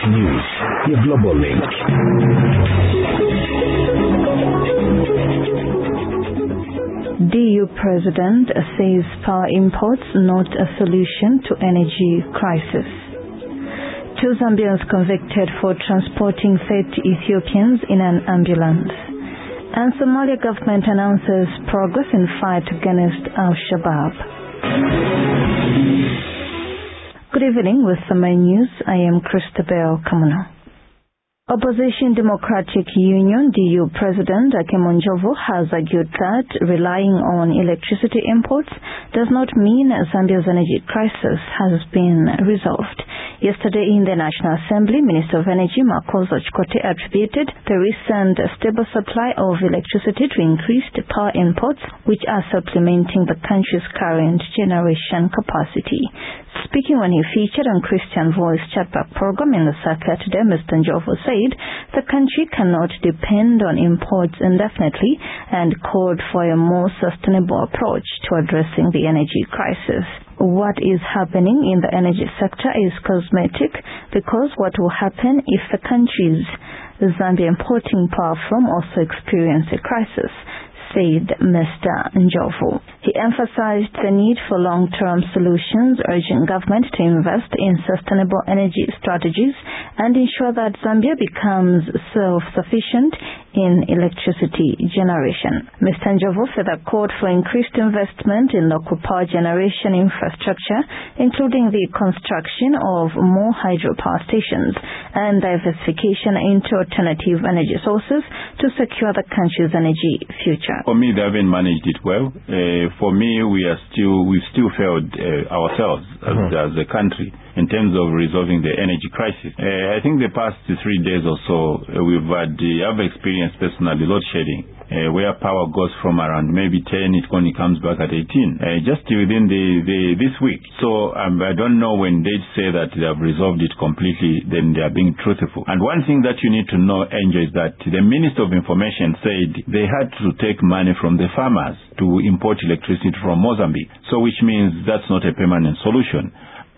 News, your global link. DU President says power imports not a solution to energy crisis. 2 Zambians convicted for transporting 30 Ethiopians in an ambulance. And Somalia government announces progress in fight against Al-Shabaab. Good evening with the main news. I am Christabel Kamuna. Opposition Democratic Union DU President Hakeem Njovu has argued that relying on electricity imports does not mean Zambia's energy crisis has been resolved. Yesterday in the National Assembly, Minister of Energy Makoza Chikoti attributed the recent stable supply of electricity to increased power imports, which are supplementing the country's current generation capacity. Speaking when he featured on Christian Voice chatback program in Lusaka today, Mr. Njovu said the country cannot depend on imports indefinitely and called for a more sustainable approach to addressing the energy crisis. What is happening in the energy sector is cosmetic, because what will happen if the countries Zambia importing power from also experience a crisis, said Mr. Njovu. He emphasized the need for long-term solutions, urging government to invest in sustainable energy strategies and ensure that Zambia becomes self-sufficient in electricity generation. Mr. Njovu further called for increased investment in local power generation infrastructure, including the construction of more hydropower stations and diversification into alternative energy sources to secure the country's energy future. For me, they haven't managed it well. For me, we still failed ourselves as a country in terms of resolving the energy crisis. I think the past 3 days or so, I've experienced personally load shedding, where power goes from around maybe 10, it only comes back at 18, just within this week. So I don't know when they say that they have resolved it completely, then they are being truthful. And one thing that you need to know, Angel, is that the Minister of Information said they had to take money from the farmers to import electricity from Mozambique. So which means that's not a permanent solution.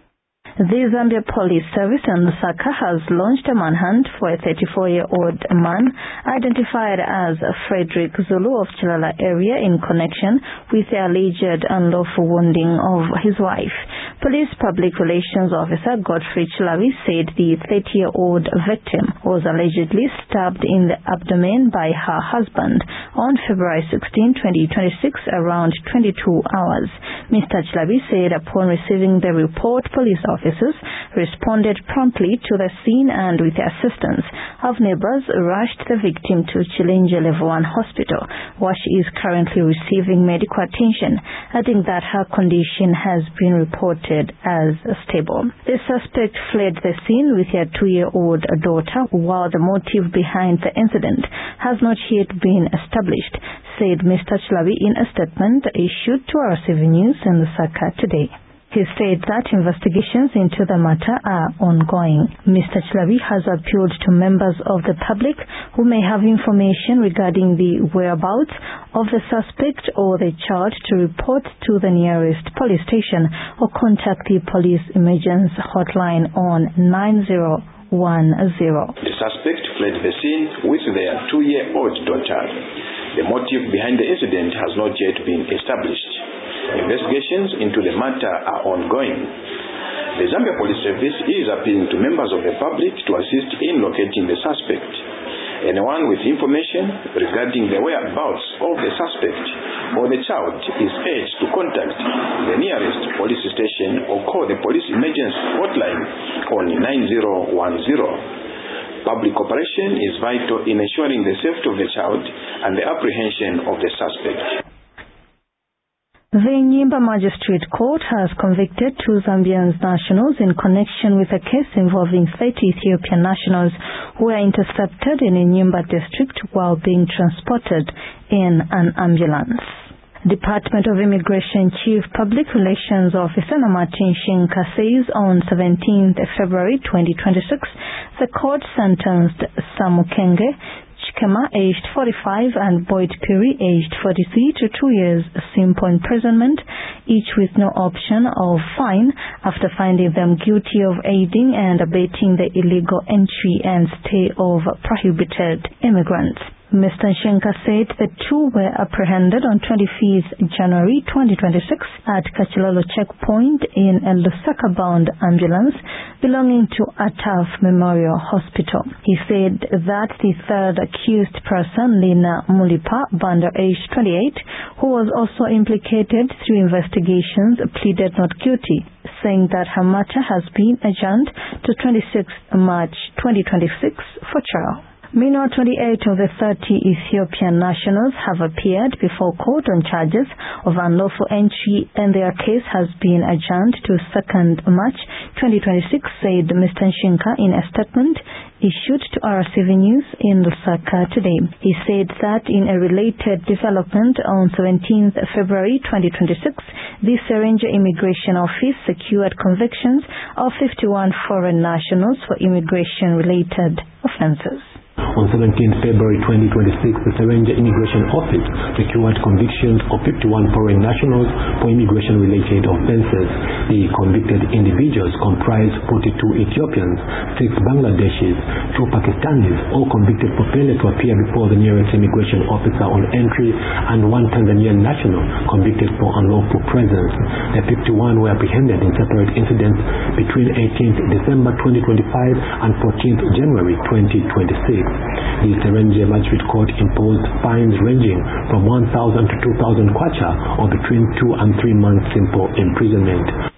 The Zambia Police Service in Lusaka has launched a manhunt for a 34-year-old man identified as Frederick Zulu of Chilala area in connection with the alleged unlawful wounding of his wife. Police Public Relations Officer Godfrey Chilawi said the 30-year-old victim was allegedly stabbed in the abdomen by her husband on February 16, 2026 around 22 hours. Mr. Chilawi said upon receiving the report, police officers responded promptly to the scene and with the assistance of neighbors rushed the victim to Chilenje Level 1 Hospital, where she is currently receiving medical attention, adding that her condition has been reported as stable. The suspect fled the scene with her 2-year-old daughter, while the motive behind the incident has not yet been established, said Mr. Chilawi in a statement issued to RCV News in Lusaka today. He said that investigations into the matter are ongoing. Mr. Chilawi has appealed to members of the public who may have information regarding the whereabouts of the suspect or the child to report to the nearest police station or contact the police emergency hotline on 9010. The suspect fled the scene with their 2-year-old daughter. The motive behind the incident has not yet been established. Investigations into the matter are ongoing. The Zambia Police Service is appealing to members of the public to assist in locating the suspect. Anyone with information regarding the whereabouts of the suspect or the child is urged to contact the nearest police station or call the police emergency hotline on 9010. Public cooperation is vital in ensuring the safety of the child and the apprehension of the suspect. The Nyimba Magistrate Court has convicted 2 Zambian nationals in connection with a case involving 30 Ethiopian nationals who were intercepted in a Nyimba district while being transported in an ambulance. Department of Immigration Chief Public Relations Officer Martin Shinka says on 17th February 2026, the court sentenced Samukenge Kema, aged 45, and Boyd Piri, aged 43, to 2 years simple imprisonment, each with no option of fine, after finding them guilty of aiding and abetting the illegal entry and stay of prohibited immigrants. Mr. Nshenka said the two were apprehended on 25th January 2026 at Kachilolo checkpoint in a Lusaka-bound ambulance belonging to Ataf Memorial Hospital. He said that the third accused person, Lina Mulipa Banda, aged 28, who was also implicated through investigations, pleaded not guilty, saying that her matter has been adjourned to 26th March 2026 for trial. Meanwhile, 28 of the 30 Ethiopian nationals have appeared before court on charges of unlawful entry, and their case has been adjourned to 2nd March 2026, said Mr. Nshenka in a statement issued to RCV News in Lusaka today. He said that in a related development on 17th February 2026, the Serenja Immigration Office secured convictions of 51 foreign nationals for immigration-related offences. On 17 February 2026, the Serenja Immigration Office secured convictions of 51 foreign nationals for immigration-related offences. The convicted individuals comprise 42 Ethiopians, 6 Bangladeshis, 2 Pakistanis, all convicted for failure to appear before the nearest immigration officer on entry, and 1 Tanzanian national convicted for unlawful presence. The 51 were apprehended in separate incidents between 18th December 2025 and 14th January 2026. The Serenja Magistrate Court imposed fines ranging from 1,000 to 2,000 kwacha, or between 2 and 3 months simple imprisonment.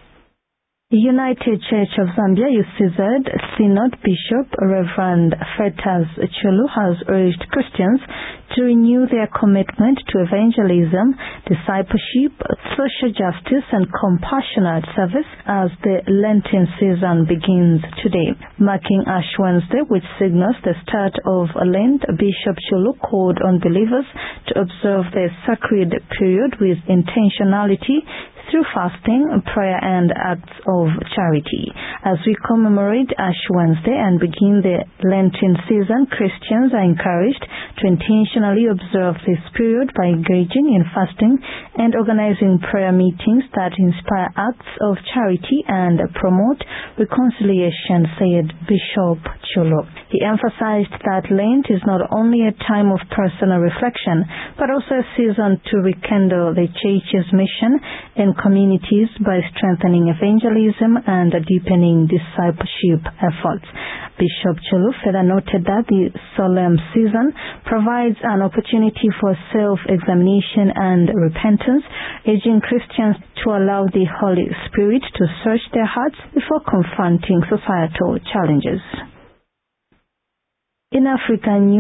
United Church of Zambia UCZ Synod Bishop Reverend Fetas Chulu has urged Christians to renew their commitment to evangelism, discipleship, social justice, and compassionate service as the Lenten season begins today. Marking Ash Wednesday, which signals the start of Lent, Bishop Chulu called on believers to observe the sacred period with intentionality through fasting, prayer, and acts of charity. As we commemorate Ash Wednesday and begin the Lenten season, Christians are encouraged to intentionally observe this period by engaging in fasting and organizing prayer meetings that inspire acts of charity and promote reconciliation, said Bishop Chulu. He emphasized that Lent is not only a time of personal reflection, but also a season to rekindle the Church's mission in communities by strengthening evangelism and deepening discipleship efforts. Bishop Chulu further noted that the solemn season provides an opportunity for self-examination and repentance, urging Christians to allow the Holy Spirit to search their hearts before confronting societal challenges. In Africa,